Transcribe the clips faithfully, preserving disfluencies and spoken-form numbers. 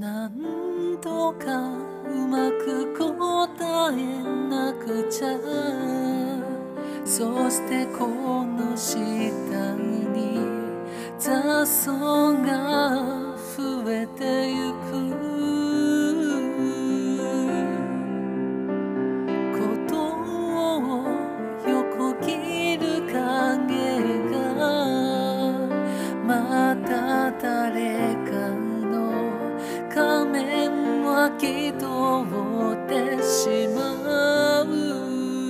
何度かうまく答えなくちゃ。そしてこの下に雑草が増えてゆく。ことを横切る影がまた誰かの仮面は気取ってしまう。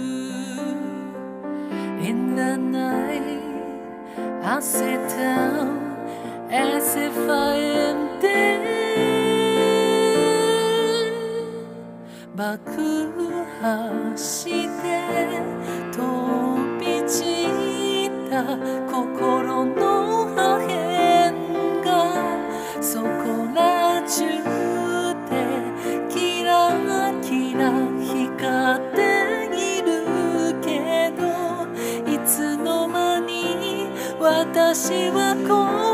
In the night I sit down as if I am dead。 爆破して飛び散った心の破片がそこら中でキラキラ光っているけど、いつの間に私はこう